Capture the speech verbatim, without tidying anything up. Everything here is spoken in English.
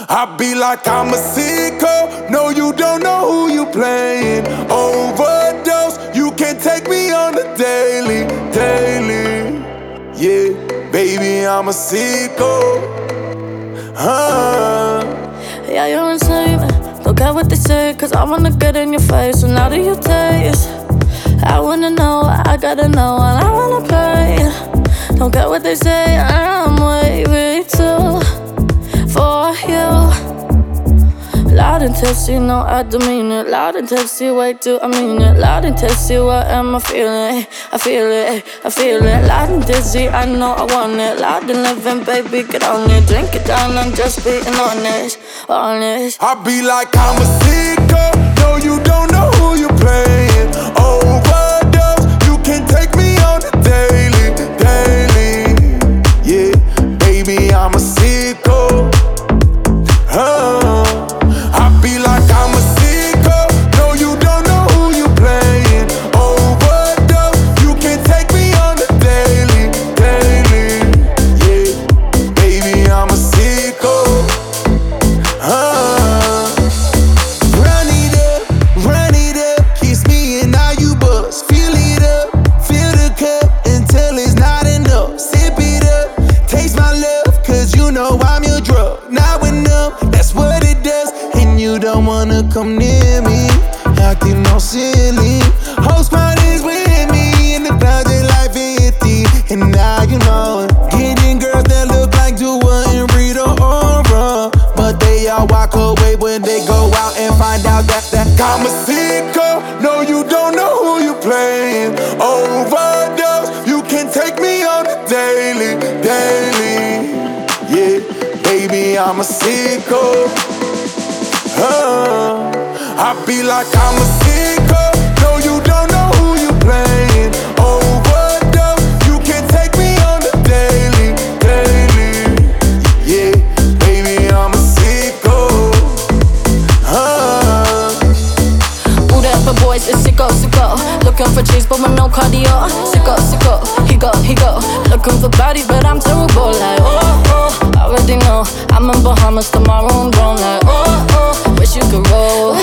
I be like I'm a sicko. No, you don't know who you playing. Overdose, you can't take me on the daily, daily. Yeah, baby, I'm a sicko. Huh? Yeah, you're insane. Don't care what they say, cause I wanna get in your face. And how do you taste? I wanna know, I gotta know, and I wanna play. Don't care what they say, I'm way, way too for you. Loud and testy, no, I demean it. Loud and testy, wait till I mean it. Loud and testy, what am I feeling? I feel it, I feel it. Loud and dizzy, I know I want it. Loud and living, baby, get on it. Drink it down, I'm just being honest, honest. I be like I'm a sicko. No, you don't know who you playing. Overdose, you can take me on the daily, daily. Yeah, baby, I'm a sicko. Huh? I be like I'm a sicko. No, you don't know who you playing. Overdose, you can take me on the daily, daily. Yeah, baby, I'm a sicko. Huh? Run it up, run it up, kiss me and now you bust. Fill it up, fill the cup until it's not enough. Sip it up, taste my love, cause you know I'm your drug. Now enough, that's what it does. And you don't wanna come near me, acting all silly. Whole squad is with me, in the clouds they like fifty. And now you know it. Getting girls that look like Dua and Rita Ora, but they all walk away when they go out and find out that that I'm a sicko. No, you don't know who you playing. Overdose, you can take me on the daily, daily. Yeah, baby, I'm a sicko. Huh? I be like I'm a sicko. No, you don't know who you playing. Overdose, you can take me on the daily, daily. Yeah, baby, I'm a sicko. Huh? Whatever boys is sicko, sicko. Looking for cheese but with no cardio. Sicko, sicko, he go, he go. Looking for body but I'm terrible. Like, oh, oh, already know I'm in Bahamas tomorrow and grown. Like, oh, oh, wish you could roll.